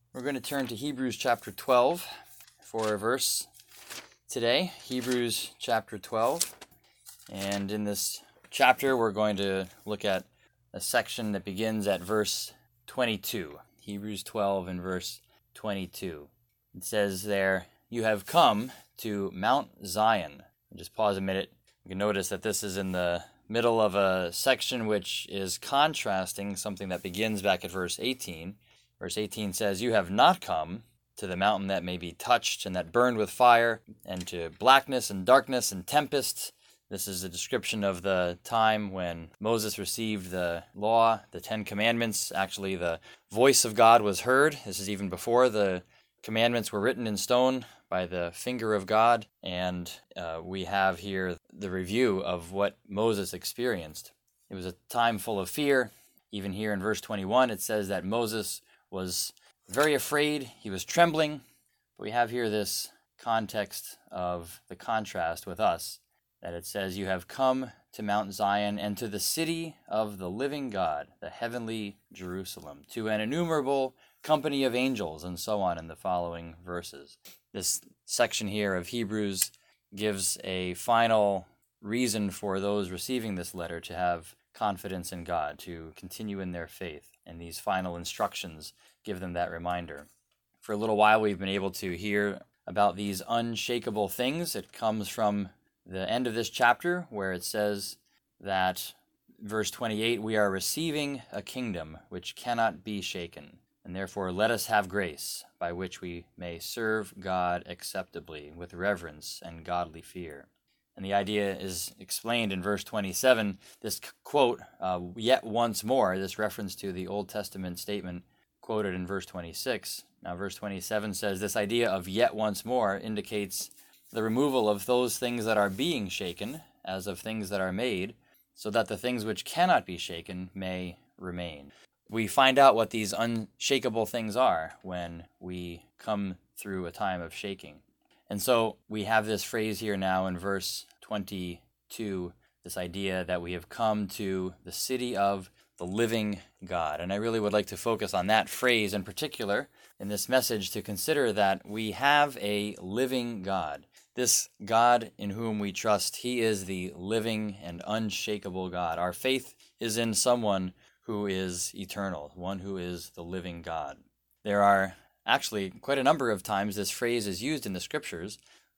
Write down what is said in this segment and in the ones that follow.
We're going to turn to Hebrews chapter 12 for a verse today. Hebrews chapter 12. And in this chapter, we're going to look at a section that begins at verse 22. Hebrews 12 and verse 22. It says there, "You have come to Mount Zion." Just pause a minute. You can notice that this is in the middle of a section which is contrasting something that begins back at verse 18. Verse 18 says, "You have not come to the mountain that may be touched and that burned with fire, and to blackness and darkness and tempest." This is a description of the time when Moses received the law, the 10 Commandments. Actually, the voice of God was heard. This is even before the commandments were written in stone by the finger of God. And we have here the review of what Moses experienced. It was a time full of fear. Even here in verse 21, it says that Moses was very afraid. He was trembling. But we have here this context of the contrast with us, that it says, "You have come to Mount Zion and to the city of the living God, the heavenly Jerusalem, to an innumerable company of angels," and so on in the following verses. This section here of Hebrews gives a final reason for those receiving this letter to have confidence in God, to continue in their faith. And these final instructions give them that reminder. For a little while, we've been able to hear about these unshakable things. It comes from the end of this chapter, where it says that, verse 28, "We are receiving a kingdom which cannot be shaken, and therefore let us have grace, by which we may serve God acceptably, with reverence and godly fear." And the idea is explained in verse 27, this quote, "yet once more," this reference to the Old Testament statement quoted in verse 26. Now, verse 27 says this idea of "yet once more" indicates the removal of those things that are being shaken, as of things that are made, so that the things which cannot be shaken may remain. We find out what these unshakable things are when we come through a time of shaking. And so we have this phrase here now in verse 22, this idea that we have come to the city of the living God. And I really would like to focus on that phrase in particular in this message, to consider that we have a living God. This God in whom we trust, he is the living and unshakable God. Our faith is in someone who is eternal, one who is the living God. There are actually quite a number of times this phrase is used in the scriptures.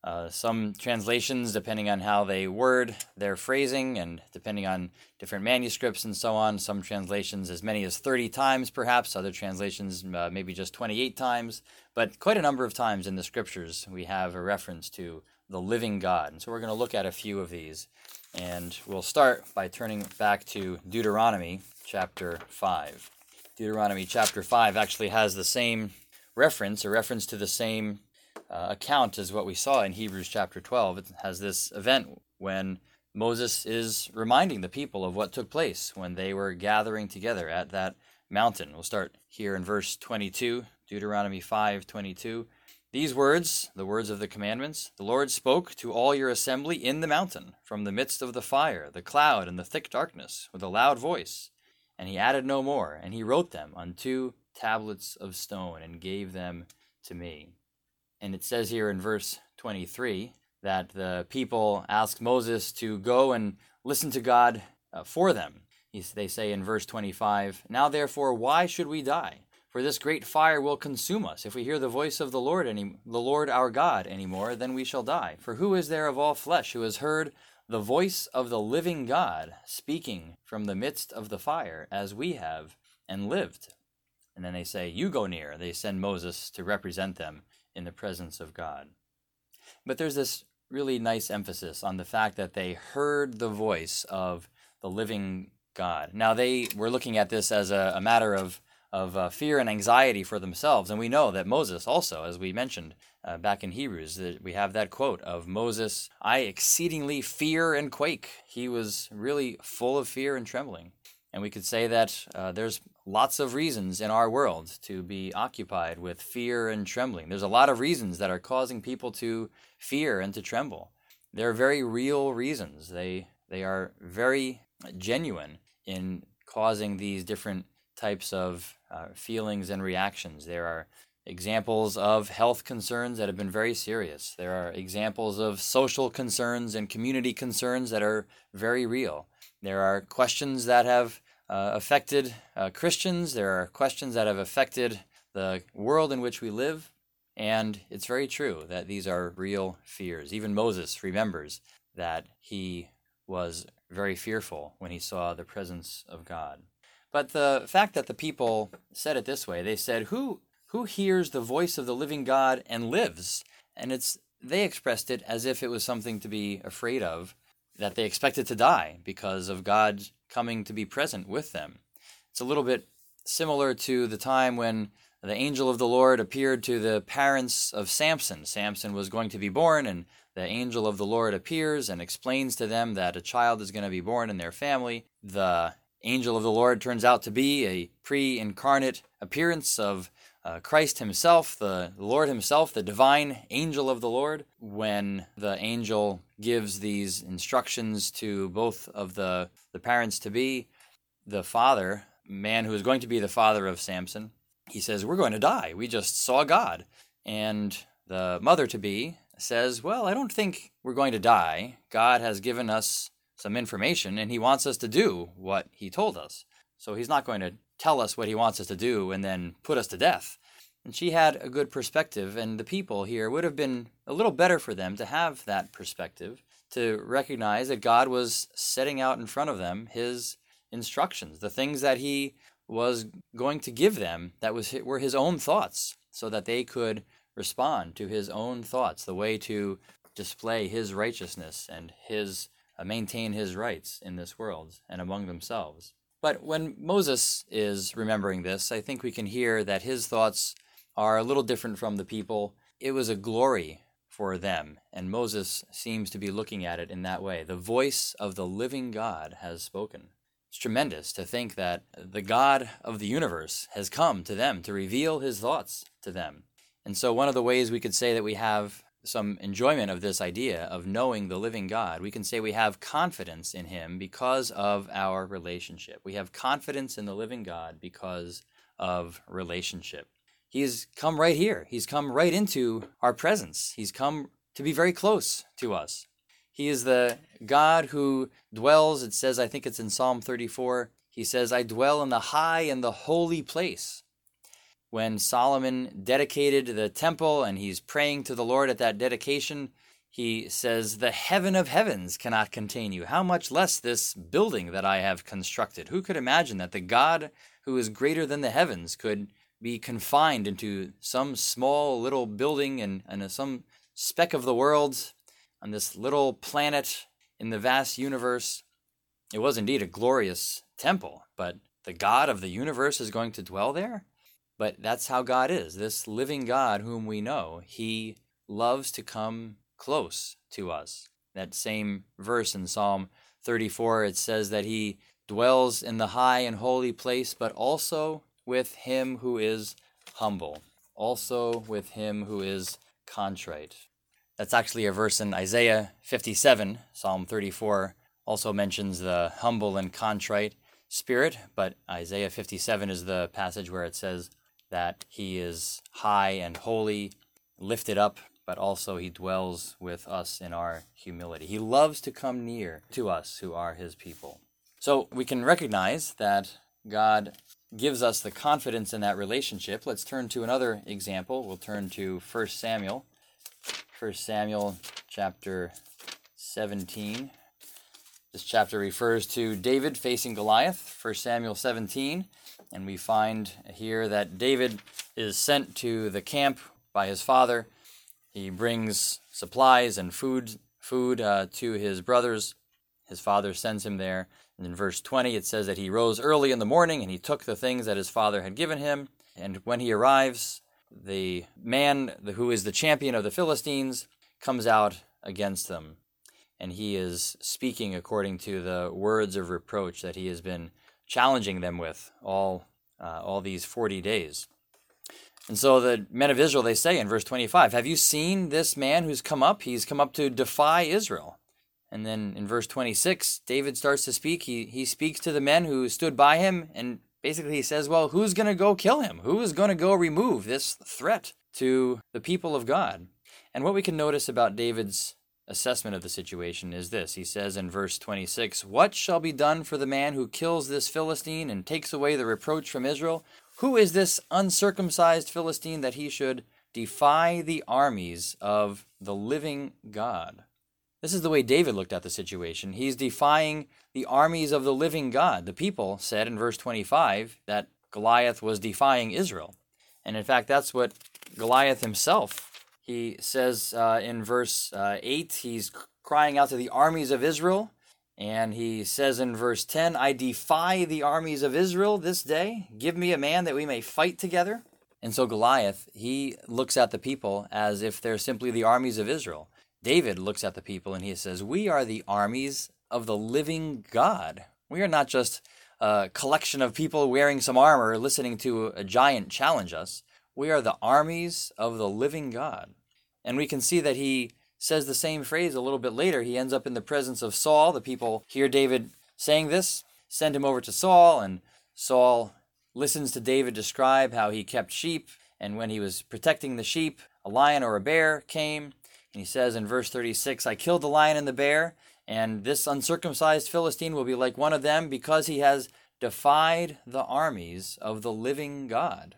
Some translations, depending on how they word their phrasing and depending on different manuscripts and so on, some translations as many as 30 times perhaps, other translations maybe just 28 times, but quite a number of times in the scriptures we have a reference to the living God. And so we're going to look at a few of these, and we'll start by turning back to Deuteronomy chapter 5. Deuteronomy chapter 5 actually has the same reference, a reference to the same account as what we saw in Hebrews chapter 12. It has this event when Moses is reminding the people of what took place when they were gathering together at that mountain. We'll start here in verse 22, Deuteronomy 5:22. "These words, the words of the commandments, the Lord spoke to all your assembly in the mountain, from the midst of the fire, the cloud, and the thick darkness, with a loud voice. And he added no more, and he wrote them on 2 tablets of stone, and gave them to me." And it says here in verse 23 that the people asked Moses to go and listen to God for them. They say in verse 25, "Now therefore, why should we die? For this great fire will consume us. If we hear the voice of the Lord our God anymore, then we shall die. For who is there of all flesh who has heard the voice of the living God speaking from the midst of the fire, as we have, and lived?" And then they say, "You go near." They send Moses to represent them in the presence of God. But there's this really nice emphasis on the fact that they heard the voice of the living God. Now, they were looking at this as a matter of fear and anxiety for themselves. And we know that Moses also, as we mentioned back in Hebrews, that we have that quote of Moses, "I exceedingly fear and quake." He was really full of fear and trembling. And we could say that there's lots of reasons in our world to be occupied with fear and trembling. There's a lot of reasons that are causing people to fear and to tremble. They're very real reasons. They are very genuine in causing these different types of feelings and reactions. There are examples of health concerns that have been very serious. There are examples of social concerns and community concerns that are very real. There are questions that have affected Christians. There are questions that have affected the world in which we live. And it's very true that these are real fears. Even Moses remembers that he was very fearful when he saw the presence of God. But the fact that the people said it this way, they said, Who hears the voice of the living God and lives? And they expressed it as if it was something to be afraid of, that they expected to die because of God coming to be present with them. It's a little bit similar to the time when the angel of the Lord appeared to the parents of Samson. Samson was going to be born, and the angel of the Lord appears and explains to them that a child is going to be born in their family. The angel of the Lord turns out to be a pre-incarnate appearance of Christ himself, the Lord himself, the divine angel of the Lord. When the angel gives these instructions to both of the parents-to-be, the father, man who is going to be the father of Samson, he says, we're going to die. We just saw God. And the mother-to-be says, well, I don't think we're going to die. God has given us some information, and he wants us to do what he told us. So he's not going to tell us what he wants us to do and then put us to death. And she had a good perspective, and the people here would have been a little better for them to have that perspective, to recognize that God was setting out in front of them his instructions, the things that he was going to give them that were his own thoughts, so that they could respond to his own thoughts, the way to display his righteousness and maintain his rights in this world and among themselves. But when Moses is remembering this, I think we can hear that his thoughts are a little different from the people. It was a glory for them, and Moses seems to be looking at it in that way. The voice of the living God has spoken. It's tremendous to think that the God of the universe has come to them to reveal his thoughts to them. And so one of the ways we could say that we have some enjoyment of this idea of knowing the living God, we can say we have confidence in him because of our relationship. We have confidence in the living God because of relationship. He's come right here. He's come right into our presence. He's come to be very close to us. He is the God who dwells, it says, I think it's in Psalm 34, he says, I dwell in the high and the holy place. When Solomon dedicated the temple and he's praying to the Lord at that dedication, he says, the heaven of heavens cannot contain you. How much less this building that I have constructed? Who could imagine that the God who is greater than the heavens could be confined into some small little building and some speck of the world on this little planet in the vast universe? It was indeed a glorious temple, but the God of the universe is going to dwell there? But that's how God is. This living God whom we know, he loves to come close to us. That same verse in Psalm 34, it says that he dwells in the high and holy place, but also with him who is humble, also with him who is contrite. That's actually a verse in Isaiah 57. Psalm 34 also mentions the humble and contrite spirit, but Isaiah 57 is the passage where it says that he is high and holy, lifted up, but also he dwells with us in our humility. He loves to come near to us who are his people. So we can recognize that God gives us the confidence in that relationship. Let's turn to another example. We'll turn to 1 Samuel. 1 Samuel chapter 17. This chapter refers to David facing Goliath, 1 Samuel 17. And we find here that David is sent to the camp by his father. He brings supplies and food to his brothers. His father sends him there. And in verse 20, it says that he rose early in the morning and he took the things that his father had given him. And when he arrives, the man who is the champion of the Philistines comes out against them. And he is speaking according to the words of reproach that he has been challenging them with all these 40 days. And so the men of Israel, they say in verse 25, have you seen this man who's come up? He's come up to defy Israel. And then in verse 26, David starts to speak. He speaks to the men who stood by him, and basically he says, well, who's going to go kill him? Who is going to go remove this threat to the people of God? And what we can notice about David's assessment of the situation is this. He says in verse 26, "What shall be done for the man who kills this Philistine and takes away the reproach from Israel? Who is this uncircumcised Philistine that he should defy the armies of the living God?" This is the way David looked at the situation. He's defying the armies of the living God. The people said in verse 25 that Goliath was defying Israel. And in fact, that's what Goliath himself, he says in verse 8, he's crying out to the armies of Israel. And he says in verse 10, "I defy the armies of Israel this day. Give me a man that we may fight together." And so Goliath, he looks at the people as if they're simply the armies of Israel. David looks at the people and he says, "We are the armies of the living God. We are not just a collection of people wearing some armor listening to a giant challenge us. We are the armies of the living God." And we can see that he says the same phrase a little bit later. He ends up in the presence of Saul. The people hear David saying this, send him over to Saul, and Saul listens to David describe how he kept sheep, and when he was protecting the sheep, a lion or a bear came. And he says in verse 36, "I killed the lion and the bear, and this uncircumcised Philistine will be like one of them because he has defied the armies of the living God."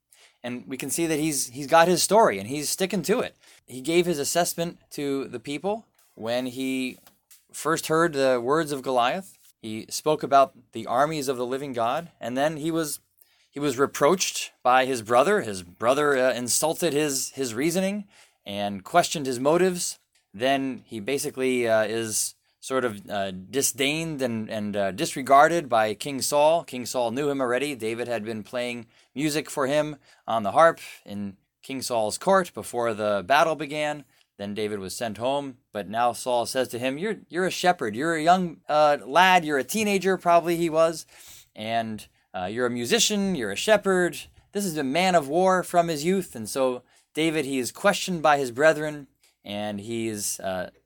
And we can see that he's got his story, and he's sticking to it. He gave his assessment to the people when he first heard the words of Goliath. He spoke about the armies of the living God, and then he was reproached by his brother. His brother insulted his reasoning and questioned his motives. Then he basically is sort of disdained and disregarded by King Saul. King Saul knew him already. David had been playing music for him on the harp in King Saul's court before the battle began. Then David was sent home, but now Saul says to him, "You're a shepherd. You're a young lad. You're a teenager," probably he was, "and you're a musician. You're a shepherd. This is a man of war from his youth." And so David, he is questioned by his brethren, and he is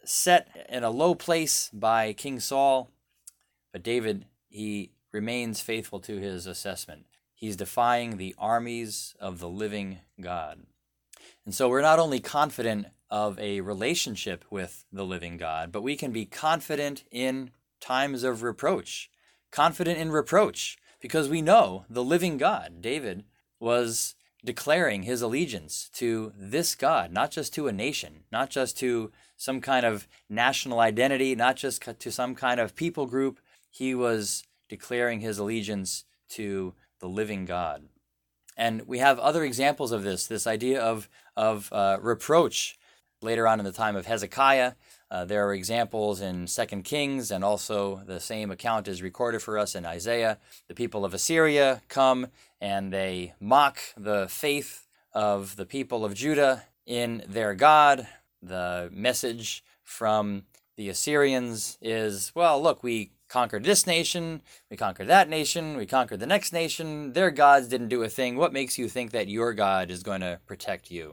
set in a low place by King Saul. But David, he remains faithful to his assessment. He's defying the armies of the living God. And so we're not only confident of a relationship with the living God, but we can be confident in times of reproach. Confident in reproach, because we know the living God. David was declaring his allegiance to this God, not just to a nation, not just to some kind of national identity, not just to some kind of people group. He was declaring his allegiance to the living God. And we have other examples of this idea of reproach. Later on in the time of Hezekiah, there are examples in 2 Kings, and also the same account is recorded for us in Isaiah. The people of Assyria come and they mock the faith of the people of Judah in their God. The message from the Assyrians is, well, look, we conquered this nation, we conquered that nation, we conquered the next nation. Their gods didn't do a thing. What makes you think that your God is going to protect you?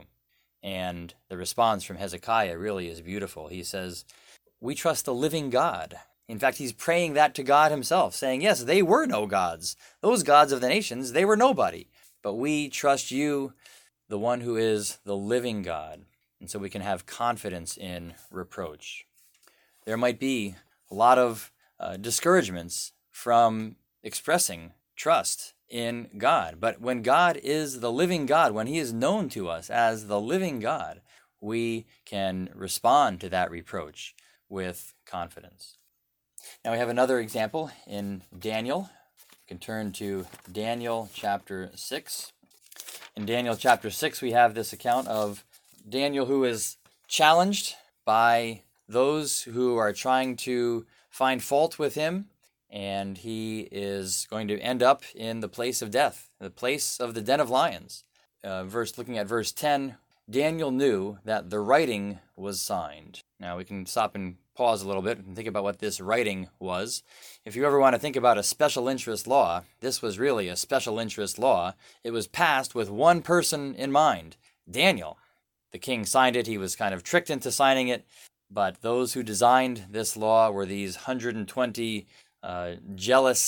And the response from Hezekiah really is beautiful. He says, "We trust the living God." In fact, he's praying that to God himself, saying, yes, they were no gods. Those gods of the nations, they were nobody. But we trust you, the one who is the living God. And so we can have confidence in reproach. There might be a lot of discouragements from expressing trust in God. But when God is the living God, when he is known to us as the living God, we can respond to that reproach with confidence. Now we have another example in Daniel. You can turn to Daniel chapter 6. In Daniel chapter 6, we have this account of Daniel who is challenged by those who are trying to find fault with him, and he is going to end up in the place of death, the place of the den of lions. Looking at verse 10, Daniel knew that the writing was signed. Now we can stop and pause a little bit and think about what this writing was. If you ever want to think about a special interest law, this was really a special interest law. It was passed with one person in mind, Daniel. The king signed it. He was kind of tricked into signing it. But those who designed this law were these 120 jealous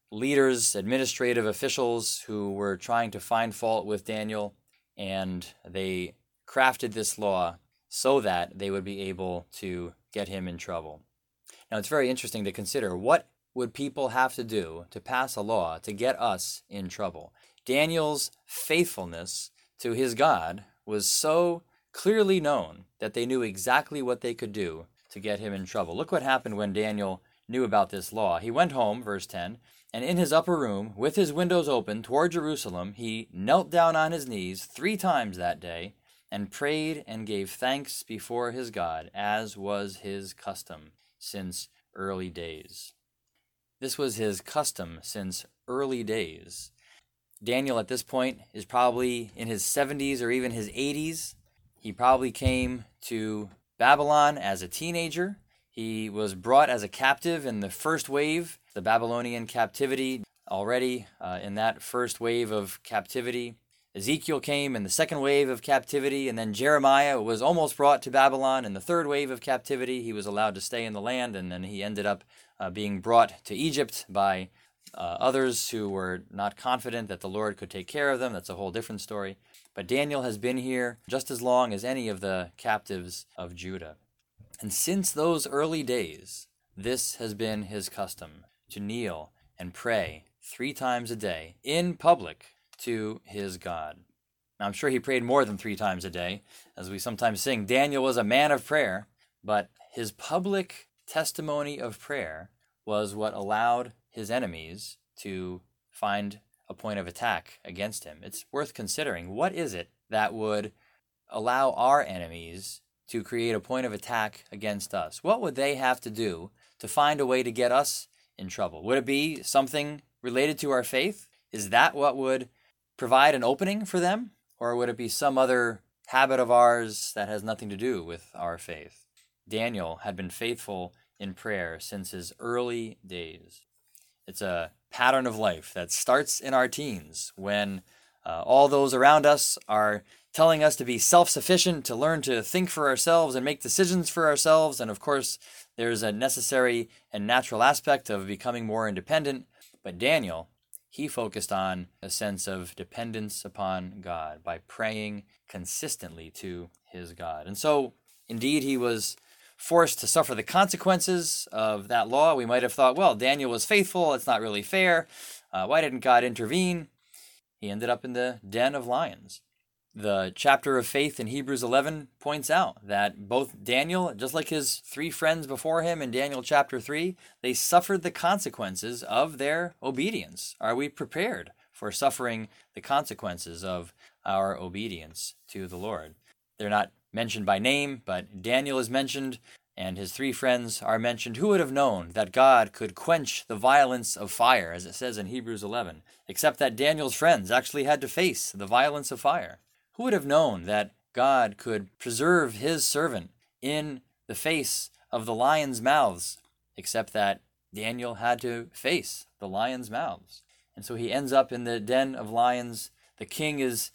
leaders, administrative officials who were trying to find fault with Daniel, and they crafted this law so that they would be able to get him in trouble. Now, it's very interesting to consider, what would people have to do to pass a law to get us in trouble? Daniel's faithfulness to his God was so clearly known that they knew exactly what they could do to get him in trouble. Look what happened when Daniel knew about this law. He went home, verse 10, and in his upper room, with his windows open toward Jerusalem, he knelt down on his knees 3 times that day and prayed and gave thanks before his God, as was his custom since early days. This was his custom since early days. Daniel at this point is probably in his 70s or even his 80s. He probably came to Babylon as a teenager. He was brought as a captive in the first wave, the Babylonian captivity. Already in that first wave of captivity, Ezekiel came in the second wave of captivity, and then Jeremiah was almost brought to Babylon in the third wave of captivity. He was allowed to stay in the land, and then he ended up being brought to Egypt by others who were not confident that the Lord could take care of them. That's a whole different story. But Daniel has been here just as long as any of the captives of Judah. And since those early days, this has been his custom, to kneel and pray 3 times a day in public to his God. Now, I'm sure he prayed more than 3 times a day. As we sometimes sing, Daniel was a man of prayer, but his public testimony of prayer was what allowed his enemies to find a point of attack against him. It's worth considering, what is it that would allow our enemies to create a point of attack against us? What would they have to do to find a way to get us in trouble? Would it be something related to our faith? Is that what would provide an opening for them? Or would it be some other habit of ours that has nothing to do with our faith? Daniel had been faithful in prayer since his early days. It's a pattern of life that starts in our teens when all those around us are telling us to be self-sufficient, to learn to think for ourselves and make decisions for ourselves. And of course, there's a necessary and natural aspect of becoming more independent. But Daniel, he focused on a sense of dependence upon God by praying consistently to his God. And so, indeed, he was forced to suffer the consequences of that law. We might have thought, well, Daniel was faithful. It's not really fair. Why didn't God intervene? He ended up in the den of lions. The chapter of faith in Hebrews 11 points out that both Daniel, just like his 3 friends before him in Daniel chapter 3, they suffered the consequences of their obedience. Are we prepared for suffering the consequences of our obedience to the Lord? They're not mentioned by name, but Daniel is mentioned, and his 3 friends are mentioned. Who would have known that God could quench the violence of fire, as it says in Hebrews 11, except that Daniel's friends actually had to face the violence of fire? Who would have known that God could preserve his servant in the face of the lions' mouths, except that Daniel had to face the lions' mouths? And so he ends up in the den of lions. The king is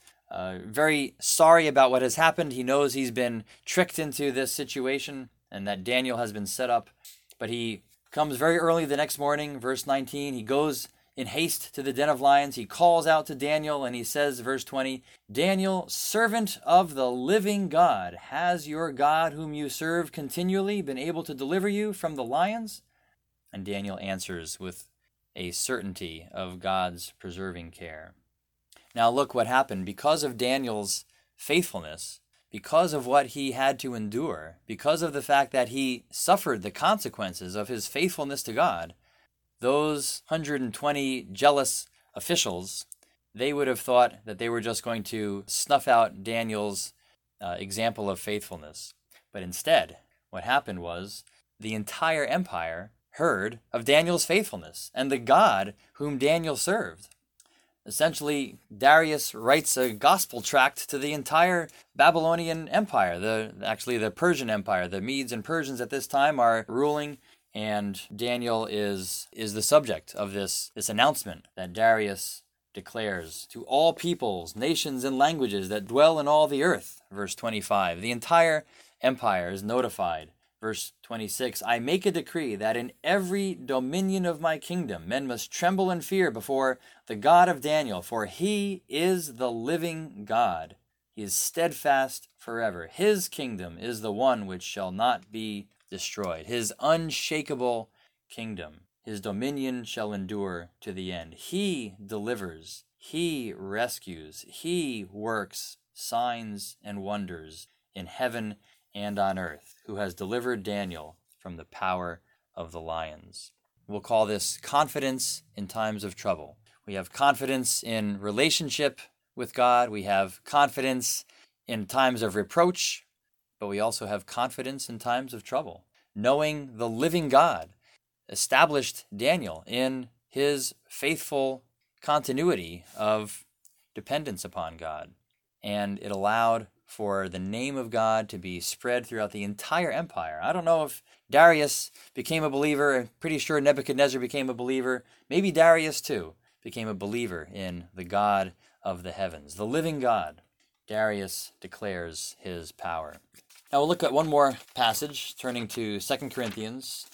very sorry about what has happened. He knows he's been tricked into this situation and that Daniel has been set up. But he comes very early the next morning, verse 19. He goes in haste to the den of lions. He calls out to Daniel and he says, verse 20, Daniel, servant of the living God, has your God whom you serve continually been able to deliver you from the lions? And Daniel answers with a certainty of God's preserving care. Now look what happened. Because of Daniel's faithfulness, because of what he had to endure, because of the fact that he suffered the consequences of his faithfulness to God, those 120 jealous officials, they would have thought that they were just going to snuff out Daniel's example of faithfulness. But instead, what happened was the entire empire heard of Daniel's faithfulness and the God whom Daniel served. Essentially, Darius writes a gospel tract to the entire Babylonian Empire, the Persian Empire. The Medes and Persians at this time are ruling, and Daniel is the subject of this announcement that Darius declares to all peoples, nations, and languages that dwell in all the earth. Verse 25, the entire empire is notified Verse 26, I make a decree that in every dominion of my kingdom men must tremble and fear before the God of Daniel, for he is the living God. He is steadfast forever. His kingdom is the one which shall not be destroyed. His unshakable kingdom. His dominion shall endure to the end. He delivers. He rescues. He works signs and wonders in heaven and on earth, who has delivered Daniel from the power of the lions. We'll call this confidence in times of trouble. We have confidence in relationship with God. We have confidence in times of reproach, but we also have confidence in times of trouble. Knowing the living God established Daniel in his faithful continuity of dependence upon God, and it allowed for the name of God to be spread throughout the entire empire. I don't know if Darius became a believer. I'm pretty sure Nebuchadnezzar became a believer. Maybe Darius too became a believer in the God of the heavens, the living God. Darius declares his power. Now we'll look at one more passage, turning to 2 Corinthians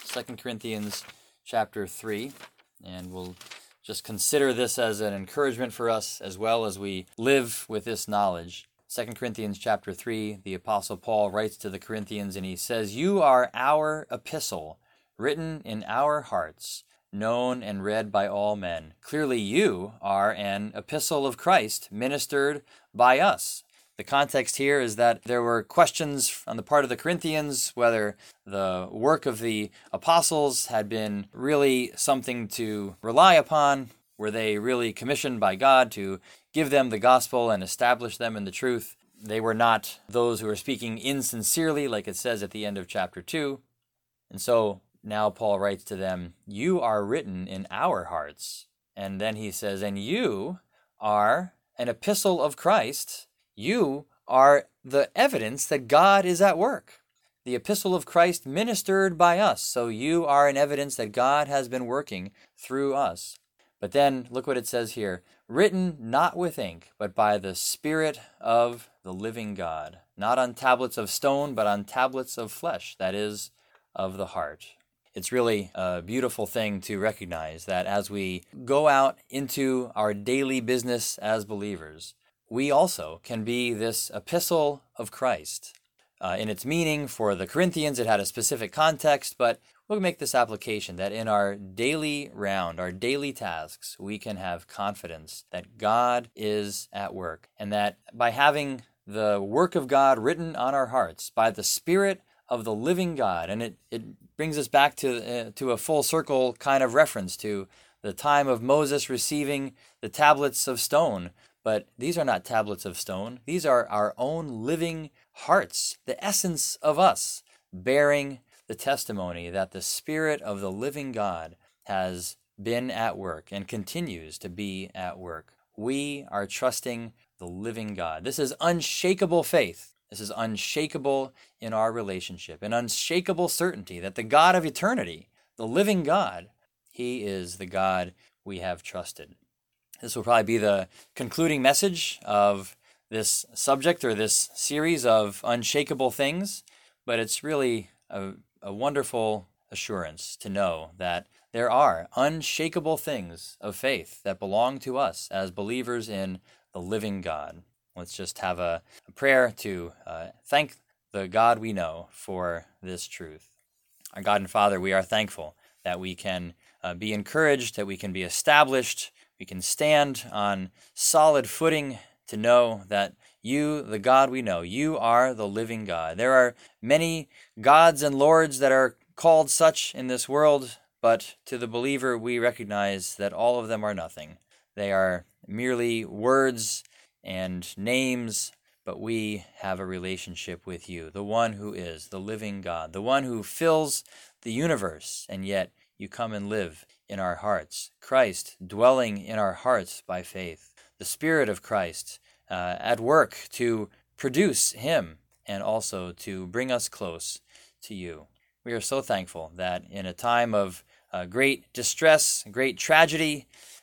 chapter 3, and we'll just consider this as an encouragement for us as well as we live with this knowledge. 2 Corinthians chapter 3, the Apostle Paul writes to the Corinthians, and he says, You are our epistle, written in our hearts, known and read by all men. Clearly you are an epistle of Christ, ministered by us. The context here is that there were questions on the part of the Corinthians whether the work of the apostles had been really something to rely upon. Were they really commissioned by God to give them the gospel and establish them in the truth? They were not those who were speaking insincerely, like it says at the end of chapter 2. And so now Paul writes to them, You are written in our hearts. And then he says, And you are an epistle of Christ. You are the evidence that God is at work. The epistle of Christ ministered by us. So you are an evidence that God has been working through us. But then look what it says here. Written not with ink, but by the Spirit of the living God. Not on tablets of stone, but on tablets of flesh, that is, of the heart. It's really a beautiful thing to recognize that as we go out into our daily business as believers, we also can be this epistle of Christ. In its meaning for the Corinthians, it had a specific context, but we'll make this application that in our daily round, our daily tasks, we can have confidence that God is at work, and that by having the work of God written on our hearts by the Spirit of the living God, and it brings us back to a full circle kind of reference to the time of Moses receiving the tablets of stone. But these are not tablets of stone. These are our own living hearts, the essence of us, bearing the testimony that the Spirit of the living God has been at work and continues to be at work. We are trusting the living God. This is unshakable faith. This is unshakable in our relationship, an unshakable certainty that the God of eternity, the living God, He is the God we have trusted. This will probably be the concluding message of this subject or this series of unshakable things, but it's really a wonderful assurance to know that there are unshakable things of faith that belong to us as believers in the living God. Let's just have a prayer to thank the God we know for this truth. Our God and Father, we are thankful that we can be encouraged, that we can be established, we can stand on solid footing to know that you, the God we know, you are the living God. There are many gods and lords that are called such in this world, but to the believer we recognize that all of them are nothing. They are merely words and names, but we have a relationship with you, the one who is the living God, the one who fills the universe, and yet you come and live in our hearts. Christ dwelling in our hearts by faith. The Spirit of Christ at work to produce Him and also to bring us close to you. We are so thankful that in a time of great distress, great tragedy,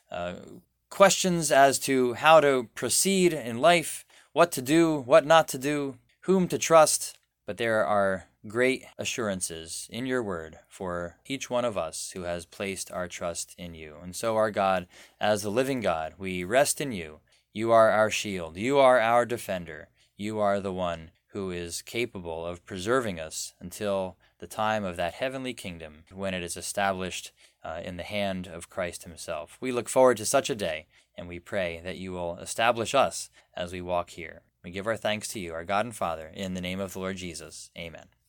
questions as to how to proceed in life, what to do, what not to do, whom to trust, but there are great assurances in your word for each one of us who has placed our trust in you. And so, our God, as the living God, we rest in you. You are our shield. You are our defender. You are the one who is capable of preserving us until the time of that heavenly kingdom when it is established in the hand of Christ himself. We look forward to such a day, and we pray that you will establish us as we walk here. We give our thanks to you, our God and Father, in the name of the Lord Jesus. Amen.